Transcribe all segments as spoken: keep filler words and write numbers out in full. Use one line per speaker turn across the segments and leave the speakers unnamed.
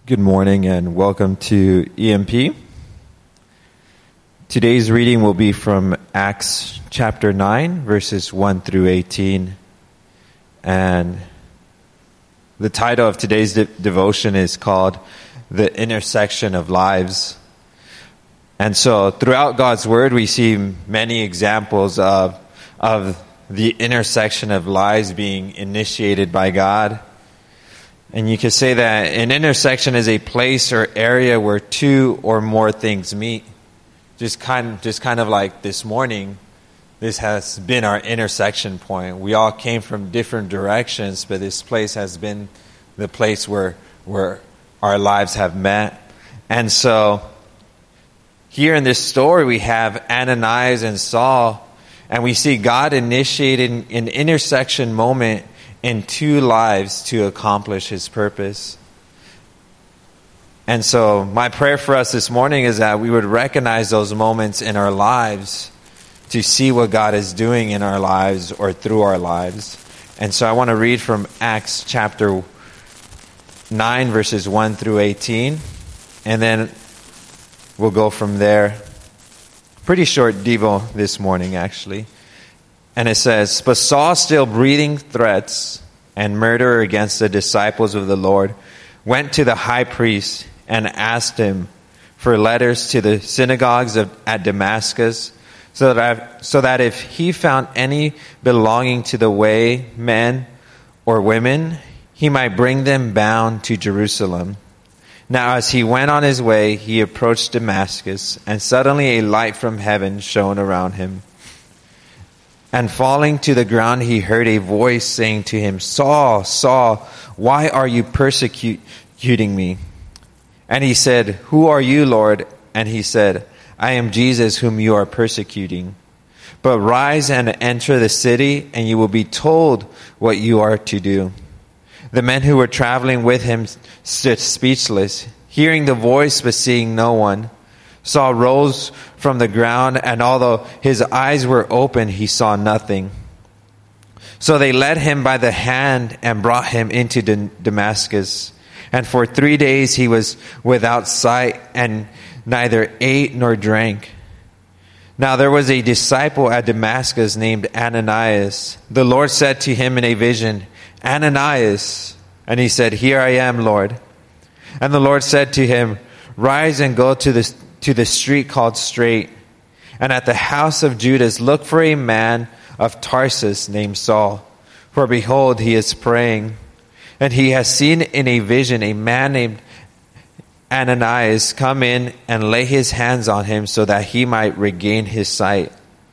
Good morning and welcome to E M P. Today's reading will be from Acts chapter nine, verses one through eighteen. And the title of today's de- devotion is called The Intersection of Lives. And so throughout God's Word, we see many examples of, of the intersection of lives being initiated by God. And you could say that an intersection is a place or area where two or more things meet. Just kind, just kind of like this morning, this has been our intersection point. We all came from different directions, but this place has been the place where where our lives have met. And so, here in this story, we have Ananias and Saul, and we see God initiating an intersection moment in two lives to accomplish His purpose. And so my prayer for us this morning is that we would recognize those moments in our lives to see what God is doing in our lives or through our lives. And so I want to read from Acts chapter nine, verses one through eighteen. And then we'll go from there. Pretty short devo this morning, actually. And it says, "But Saul, still breathing threats and murder against the disciples of the Lord, went to the high priest and asked him for letters to the synagogues of, at Damascus, so that, so that if he found any belonging to the way, men or women, he might bring them bound to Jerusalem. Now as he went on his way, he approached Damascus, and suddenly a light from heaven shone around him. And falling to the ground, he heard a voice saying to him, 'Saul, Saul, why are you persecuting me?' And he said, 'Who are you, Lord?' And he said, 'I am Jesus whom you are persecuting. But rise and enter the city, and you will be told what you are to do.' The men who were traveling with him stood speechless, hearing the voice but seeing no one. Saul rose from the ground, and although his eyes were open, he saw nothing. So they led him by the hand and brought him into Damascus. And for three days he was without sight and neither ate nor drank. Now there was a disciple at Damascus named Ananias. The Lord said to him in a vision, 'Ananias.' And he said, 'Here I am, Lord.' And the Lord said to him, 'Rise and go to the to the street called Straight, and at the house of Judas look for a man of Tarsus named Saul. For behold, he is praying, and he has seen in a vision a man named Ananias come in and lay his hands on him so that he might regain his sight.'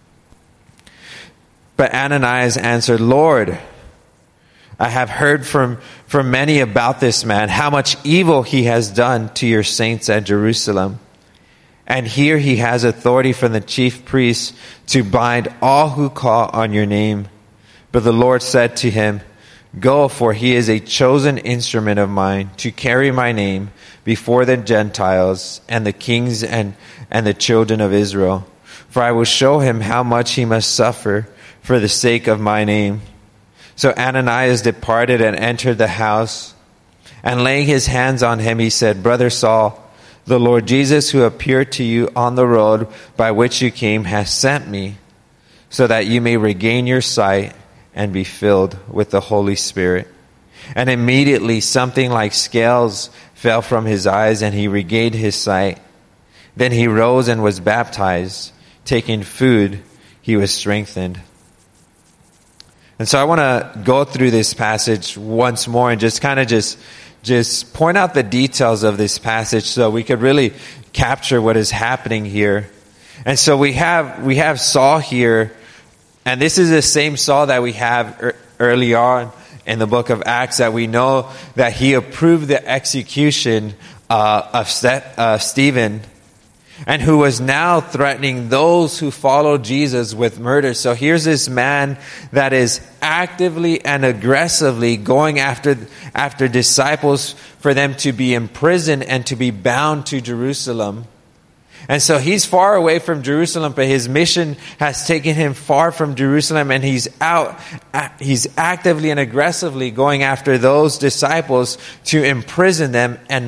But Ananias answered, 'Lord, I have heard from, from many about this man, how much evil he has done to your saints at Jerusalem. And here he has authority from the chief priests to bind all who call on your name.' But the Lord said to him, 'Go, for he is a chosen instrument of mine to carry my name before the Gentiles and the kings and, and the children of Israel. For I will show him how much he must suffer for the sake of my name.' So Ananias departed and entered the house, and laying his hands on him, he said, 'Brother Saul, the Lord Jesus, who appeared to you on the road by which you came, has sent me, so that you may regain your sight and be filled with the Holy Spirit.' And immediately something like scales fell from his eyes, and he regained his sight. Then he rose and was baptized. Taking food, he was strengthened." And so I want to go through this passage once more and just kind of just just point out the details of this passage so we could really capture what is happening here. And so we have we have Saul here, and this is the same Saul that we have er, early on in the book of Acts, that we know that he approved the execution uh, of Ste- uh, Stephen, and who was now threatening those who follow Jesus with murder. So here's this man that is actively and aggressively going after after disciples for them to be imprisoned and to be bound to Jerusalem. And so he's far away from Jerusalem, but his mission has taken him far from Jerusalem, and he's out, he's actively and aggressively going after those disciples to imprison them and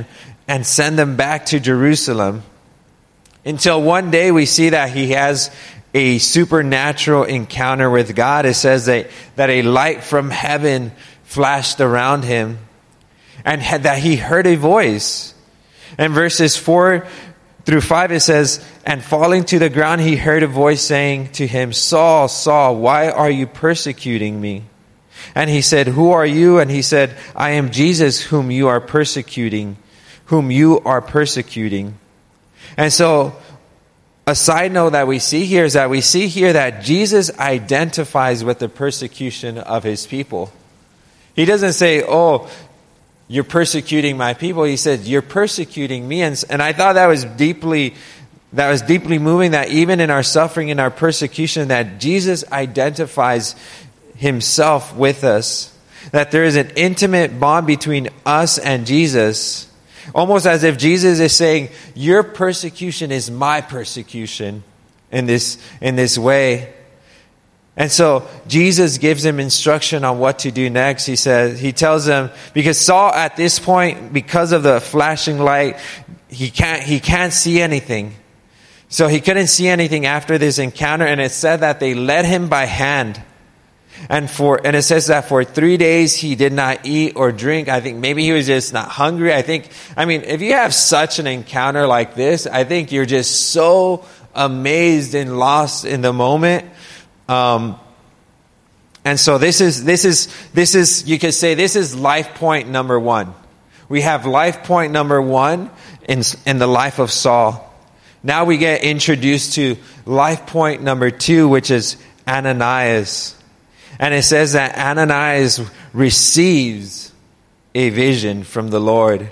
and send them back to Jerusalem. Until one day we see that he has a supernatural encounter with God. It says that, that a light from heaven flashed around him, and had, that he heard a voice. And verses four through five, it says, and falling to the ground, he heard a voice saying to him, Saul, Saul, why are you persecuting me? And he said, who are you? And he said, I am Jesus whom you are persecuting, whom you are persecuting. And so a side note that we see here is that we see here that Jesus identifies with the persecution of his people. He doesn't say, oh, you're persecuting my people. He said, you're persecuting me. And, and I thought that was deeply, that was deeply moving, that even in our suffering, in our persecution, that Jesus identifies himself with us. That there is an intimate bond between us and Jesus. Almost as if Jesus is saying, your persecution is my persecution in this, in this way. And so Jesus gives him instruction on what to do next. He says, he tells him, because Saul at this point, because of the flashing light, he can't, he can't see anything. So he couldn't see anything after this encounter. And it said that they led him by hand. And for, and it says that for three days he did not eat or drink. I think maybe he was just not hungry. I think, I mean, if you have such an encounter like this, I think you're just so amazed and lost in the moment. Um, and so this is, this is, this is, you could say this is life point number one. We have life point number one in, in the life of Saul. Now we get introduced to life point number two, which is Ananias. And it says that Ananias receives a vision from the Lord.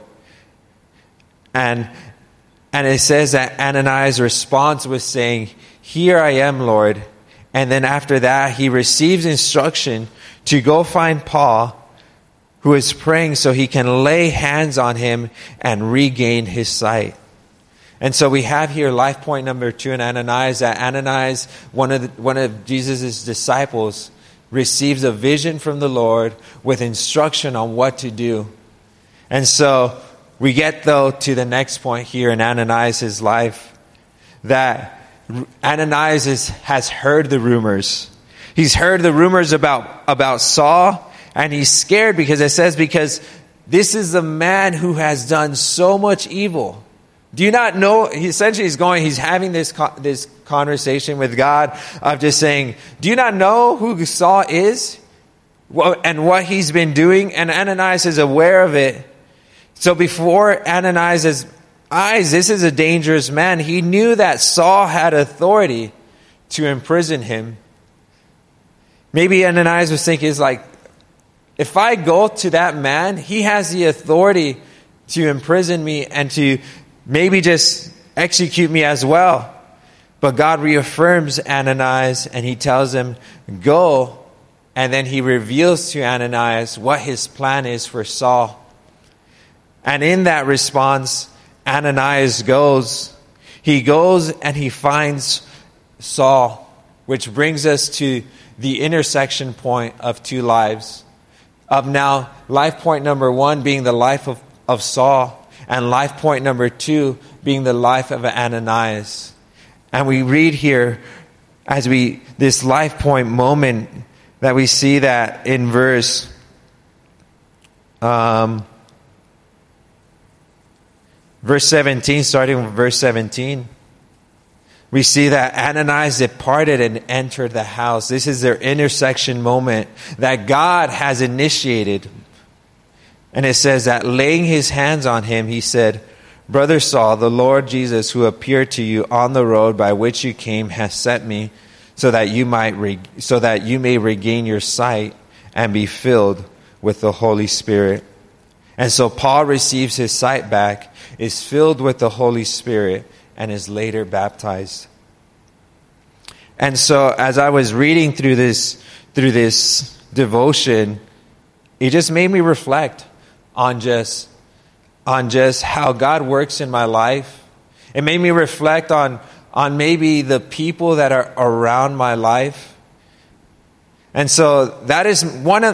And, and it says that Ananias responds with saying, here I am, Lord. And then after that, he receives instruction to go find Paul, who is praying so he can lay hands on him and regain his sight. And so we have here life point number two in Ananias, that Ananias, one of the, one of Jesus' disciples, receives a vision from the Lord with instruction on what to do. And so we get, though, to the next point here in Ananias' life, that Ananias is, has heard the rumors. He's heard the rumors about, about Saul, and he's scared because it says, because this is the man who has done so much evil. Do you not know? He essentially is going, he's having this, this conversation with God of just saying, do you not know who Saul is and what he's been doing? And Ananias is aware of it. So before Ananias' eyes, this is a dangerous man. He knew that Saul had authority to imprison him. Maybe Ananias was thinking, is like, if I go to that man, he has the authority to imprison me and to maybe just execute me as well. But God reaffirms Ananias and he tells him, go. And then he reveals to Ananias what his plan is for Saul. And in that response, Ananias goes. He goes and he finds Saul, which brings us to the intersection point of two lives. Of now, life point number one being the life of, of Saul, and life point number two being the life of Ananias. And we read here, as we, this life point moment, that we see that in verse, um, verse seventeen, starting with verse seventeen. We see that Ananias departed and entered the house. This is their intersection moment that God has initiated. And it says that laying his hands on him, he said, Brother Saul, the Lord Jesus, who appeared to you on the road by which you came, has sent me so that you might re- so that you may regain your sight and be filled with the Holy Spirit. And so Paul receives his sight back, is filled with the Holy Spirit, and is later baptized. And so as I was reading through this through this devotion, it just made me reflect on just on just how God works in my life. It made me reflect on on maybe the people that are around my life. And so that is one of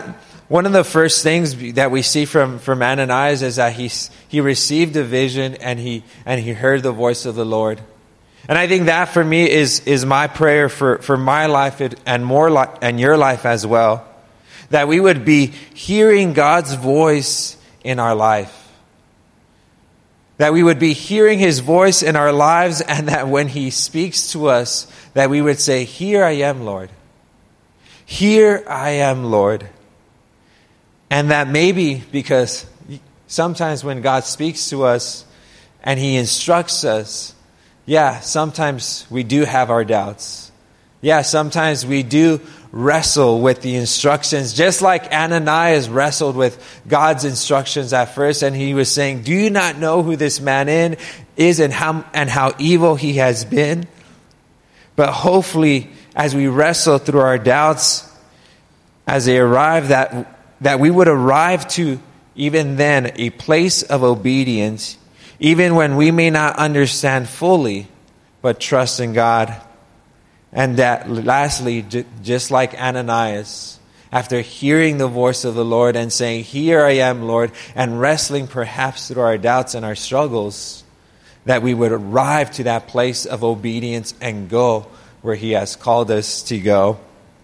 one of the first things that we see from, from Ananias is that he, he received a vision and he, and he heard the voice of the Lord. And I think that for me is, is my prayer for, for my life and more li- and your life as well. That we would be hearing God's voice in our life. That we would be hearing His voice in our lives, and that when He speaks to us, that we would say, "Here I am, Lord. Here I am, Lord." And that maybe, because sometimes when God speaks to us and He instructs us, yeah, sometimes we do have our doubts. Yeah, sometimes we do wrestle with the instructions, just like Ananias wrestled with God's instructions at first, and he was saying, "Do you not know who this man in is and how and how evil he has been?" But hopefully, as we wrestle through our doubts, as they arrive, that that we would arrive to even then a place of obedience, even when we may not understand fully, but trust in God. And that lastly, j- just like Ananias, after hearing the voice of the Lord and saying, "Here I am, Lord," and wrestling perhaps through our doubts and our struggles, that we would arrive to that place of obedience and go where He has called us to go.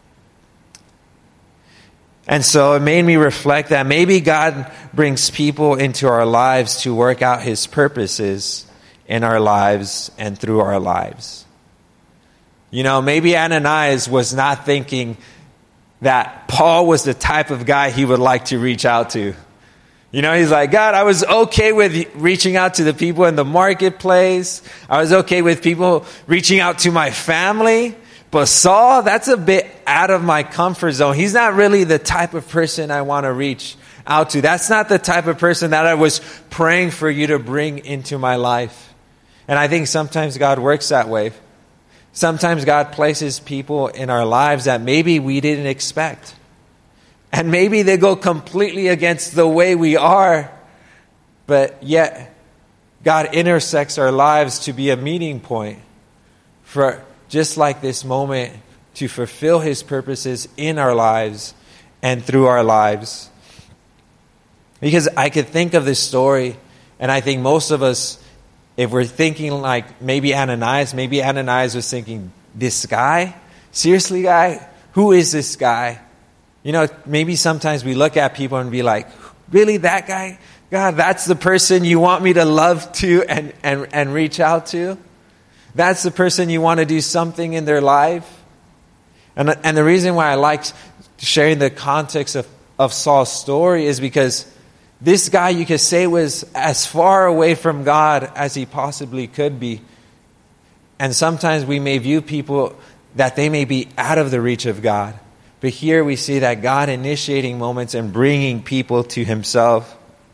And so it made me reflect that maybe God brings people into our lives to work out His purposes in our lives and through our lives. You know, maybe Ananias was not thinking that Paul was the type of guy he would like to reach out to. You know, he's like, "God, I was okay with reaching out to the people in the marketplace. I was okay with people reaching out to my family. But Saul, that's a bit out of my comfort zone. He's not really the type of person I want to reach out to. That's not the type of person that I was praying for you to bring into my life." And I think sometimes God works that way. Sometimes God places people in our lives that maybe we didn't expect. And maybe they go completely against the way we are. But yet, God intersects our lives to be a meeting point for, just like this moment, to fulfill His purposes in our lives and through our lives. Because I could think of this story, and I think most of us, if we're thinking like maybe Ananias, maybe Ananias was thinking, "This guy? Seriously, guy? Who is this guy?" You know, maybe sometimes we look at people and be like, "Really, that guy? God, that's the person you want me to love to and, and, and reach out to? That's the person you want to do something in their life?" And, and the reason why I like sharing the context of, of Saul's story is because this guy, you could say, was as far away from God as he possibly could be. And sometimes we may view people that they may be out of the reach of God. But here we see that God initiating moments and bringing people to Himself.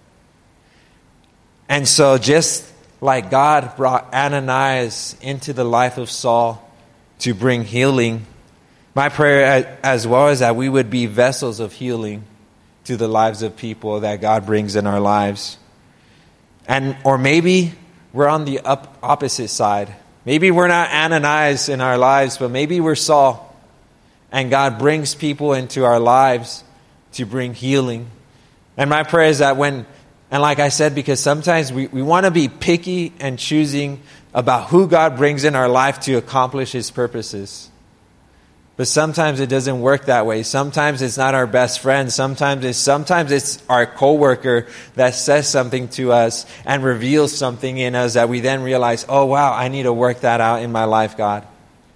And so just like God brought Ananias into the life of Saul to bring healing, my prayer as well is that we would be vessels of healing to the lives of people that God brings in our lives. And or maybe we're on the up, opposite side. Maybe we're not Ananias in our lives, but maybe we're Saul. And God brings people into our lives to bring healing. And my prayer is that when, and like I said, because sometimes we, we want to be picky and choosing about who God brings in our life to accomplish His purposes. But sometimes it doesn't work that way. Sometimes it's not our best friend. Sometimes it's sometimes it's our coworker that says something to us and reveals something in us that we then realize, "Oh wow, I need to work that out in my life, God."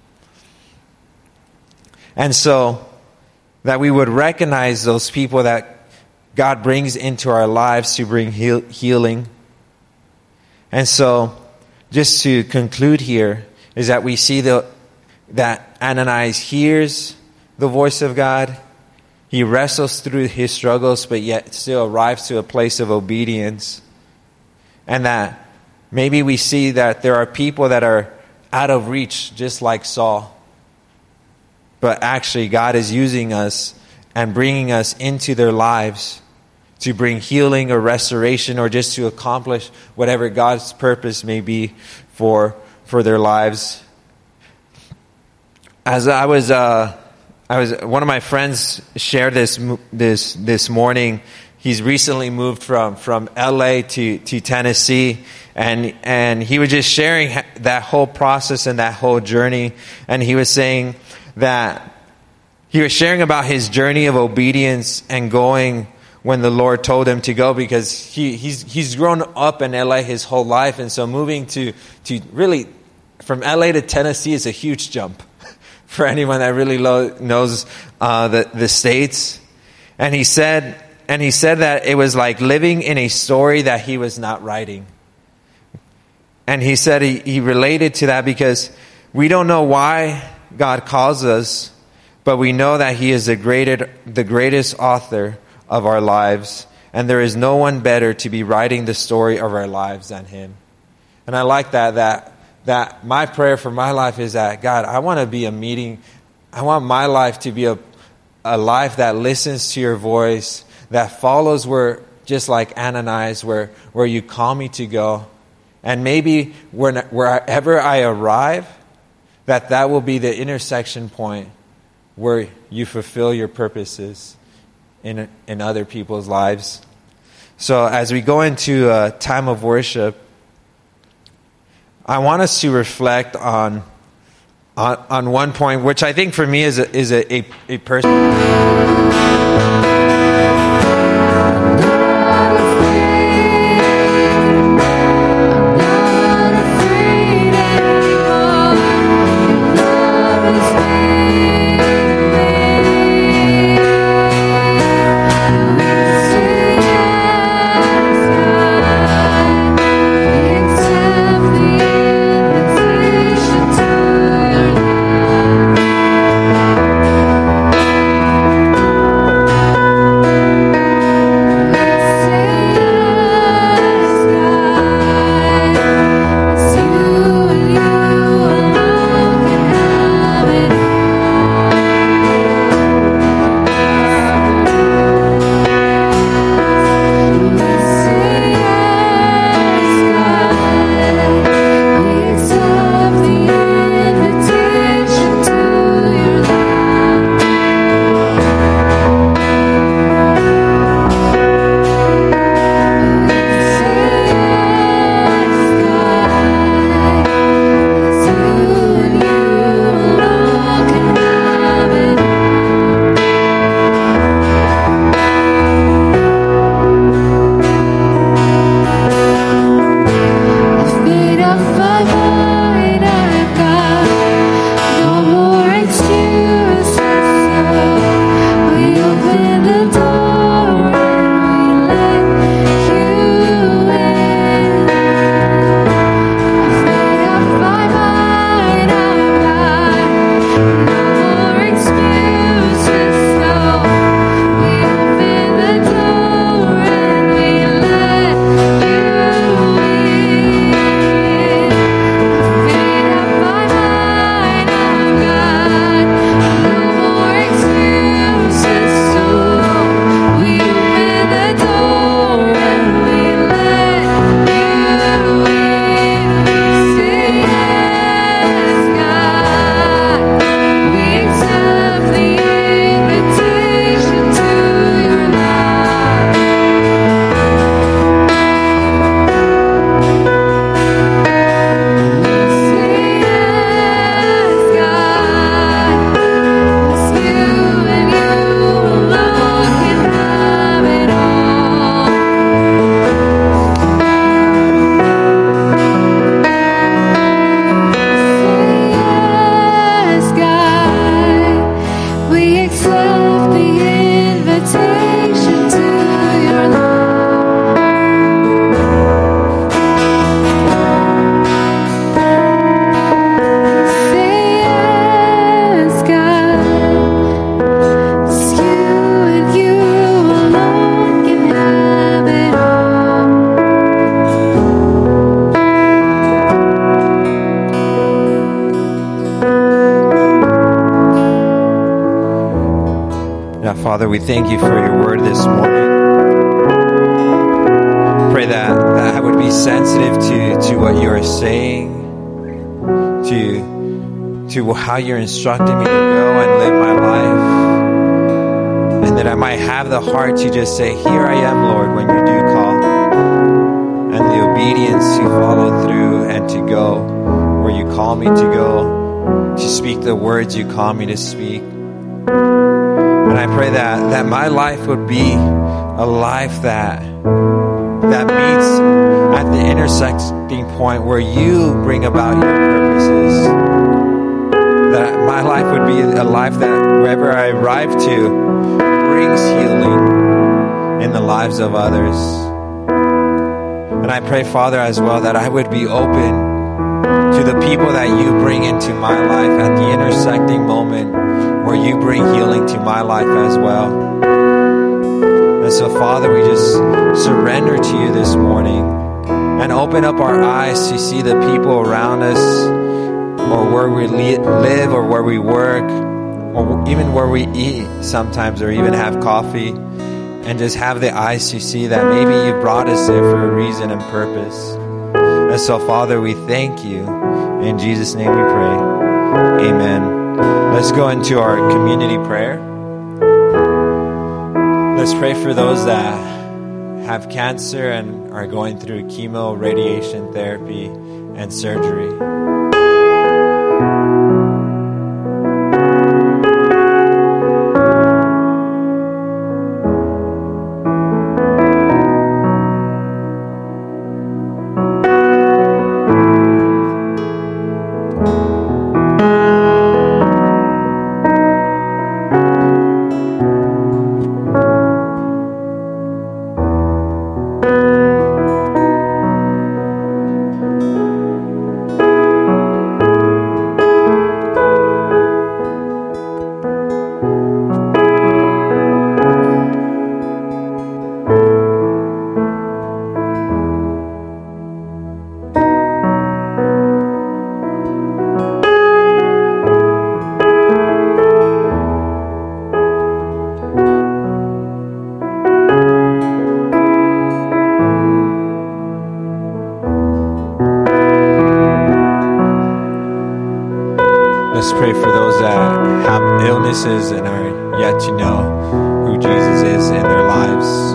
And so that we would recognize those people that God brings into our lives to bring heal, healing. And so just to conclude here is that we see the that Ananias hears the voice of God. He wrestles through his struggles, but yet still arrives to a place of obedience. And that maybe we see that there are people that are out of reach, just like Saul. But actually, God is using us and bringing us into their lives to bring healing or restoration or just to accomplish whatever God's purpose may be for, for their lives. As I was uh, I was one of my friends shared this this this morning. He's recently moved from, from L A to, to Tennessee, and and he was just sharing that whole process and that whole journey. And he was saying that he was sharing about his journey of obedience and going when the Lord told him to go, because he, he's he's grown up in L A his whole life, and so moving to to really from L A to Tennessee is a huge jump for anyone that really lo- knows uh, the the States. And he said. And he said that it was like living in a story that he was not writing. And he said he, he related to that because we don't know why God calls us, but we know that he is the greatest, the greatest author of our lives. And there is no one better to be writing the story of our lives than him. And I like that, that, that my prayer for my life is that, God, I want to be a meeting. I want my life to be a, a life that listens to your voice, that follows where, just like Ananias, where, where you call me to go. And maybe when, wherever I arrive, that that will be the intersection point where you fulfill your purposes in, in other people's lives. So as we go into a time of worship, I want us to reflect on on, on one point, which I think for me is a, is a, a, a person. Father, we thank you for your word this morning. Pray that, that I would be sensitive to, to what you are saying, to to how you're instructing me to go and live my life. And that I might have the heart to just say, here I am, Lord, when you do call. And the obedience to follow through and to go where you call me to go, to speak the words you call me to speak. And I pray that, that my life would be a life that, that meets at the intersecting point where you bring about your purposes. That my life would be a life that wherever I arrive to brings healing in the lives of others. And I pray, Father, as well, that I would be open to the people that you bring into my life at the intersecting moment where you bring healing to my life as well. And so, Father, we just surrender to you this morning and open up our eyes to see the people around us, or where we live, or where we work, or even where we eat sometimes, or even have coffee, and just have the eyes to see that maybe you brought us there for a reason and purpose. And so, Father, we thank you. In Jesus' name we pray. Amen. Let's go into our community prayer. Let's pray for those that have cancer and are going through chemo, radiation therapy, and surgery. Let's pray for those that have illnesses and are yet to know who Jesus is in their lives.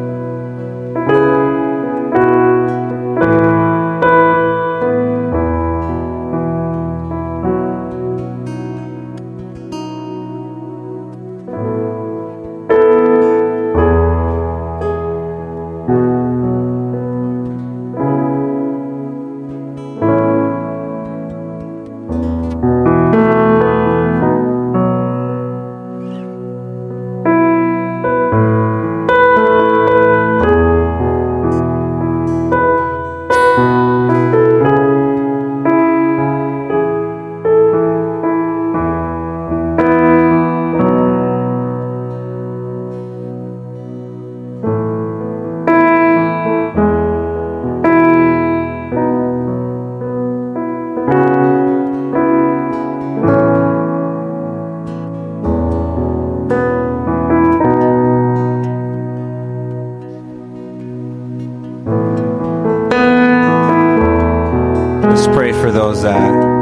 Let's pray for those that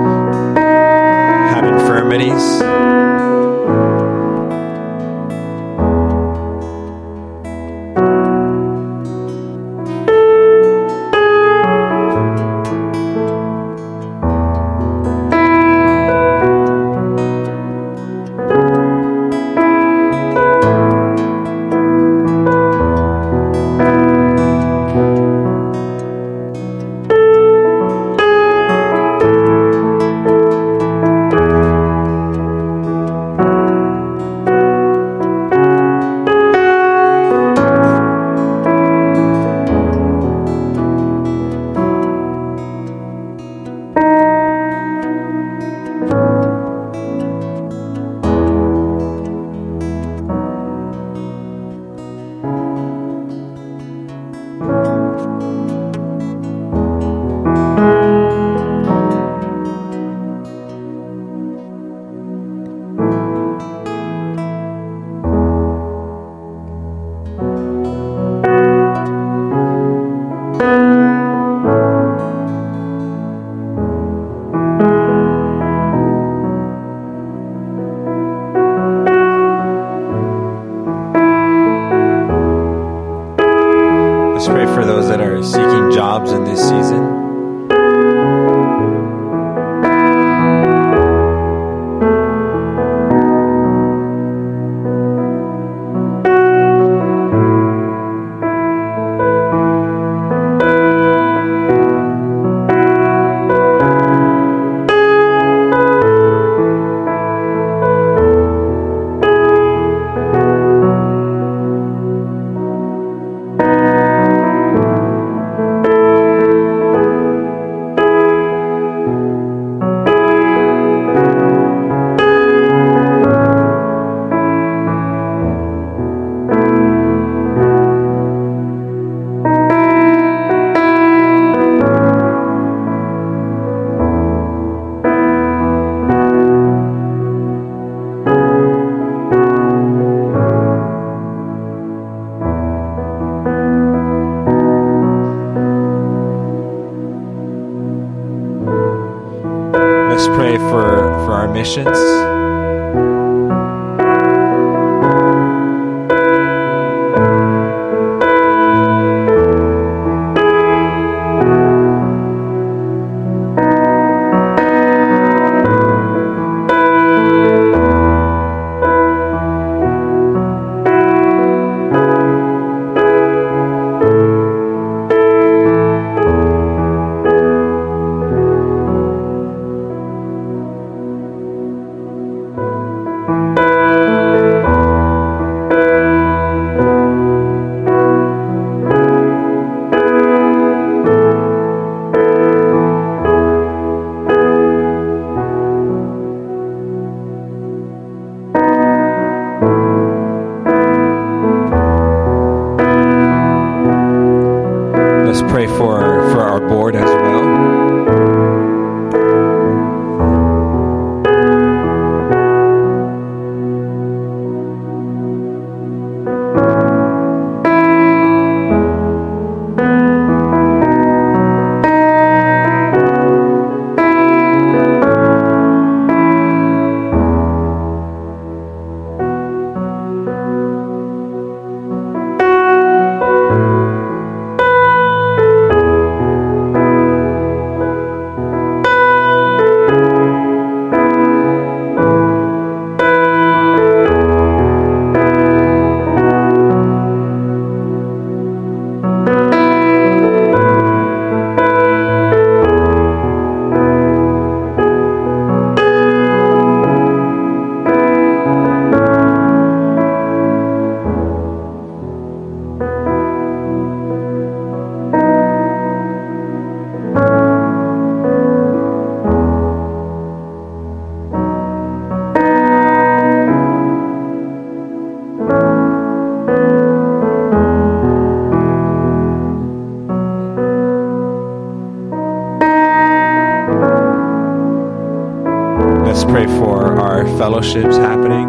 have infirmities. Let's pray for those that are seeking jobs in this season. Let's pray for, for our missions. Pray for, for our board as well. Let's pray for our fellowships happening.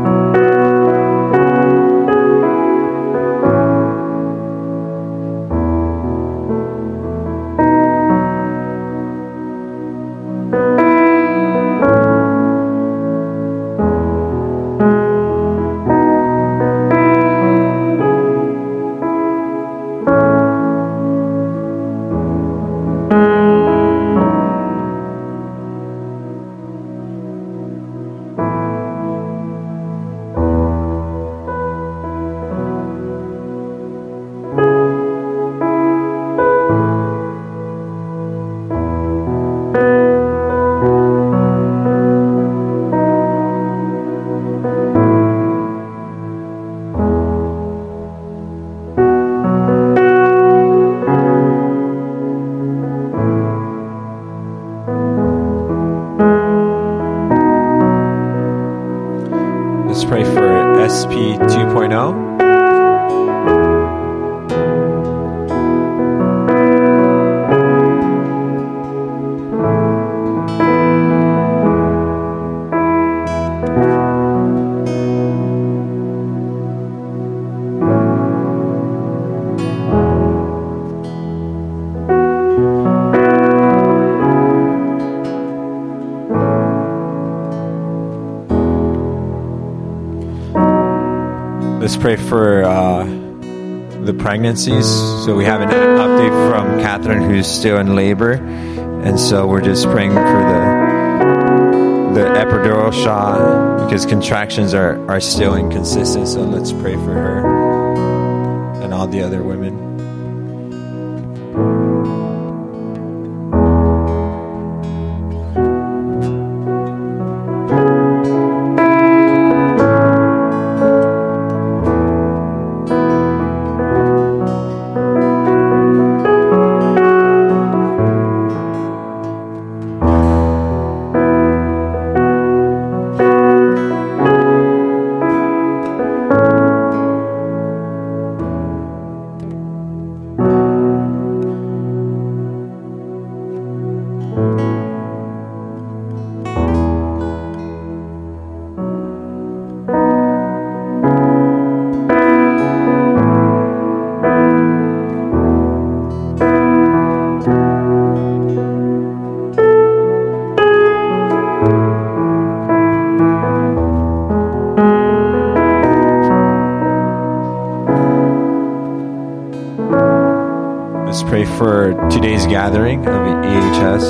Let's pray for S P two point oh. Let's pray for uh, the pregnancies. So we have an update from Catherine, who's still in labor, and so we're just praying for the the epidural shot because contractions are, are still inconsistent. So let's pray for her and all the other women. Pray for today's gathering of E H S.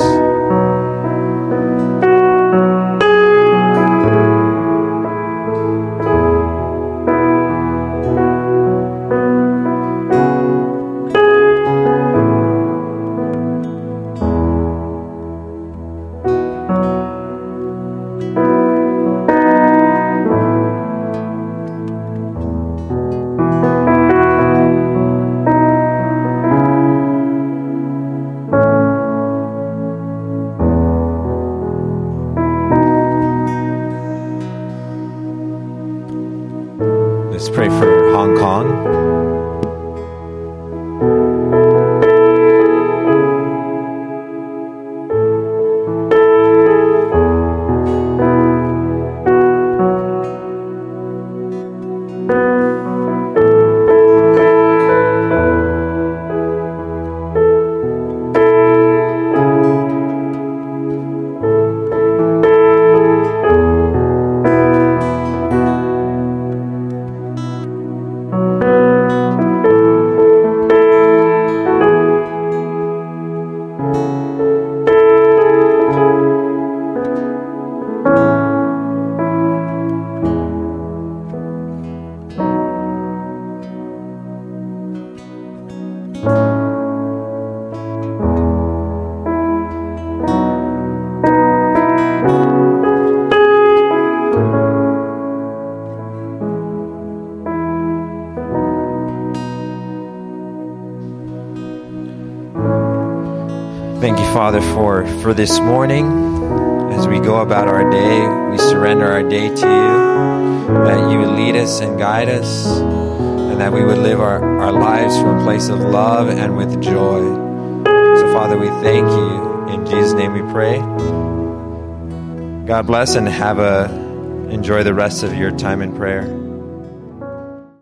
Let's pray for Hong Kong. Thank you, Father, for, for this morning. As we go about our day, we surrender our day to you, that you would lead us and guide us, and that we would live our, our lives from a place of love and with joy. So, Father, we thank you. In Jesus' name we pray. God bless and have a enjoy the rest of your time in prayer.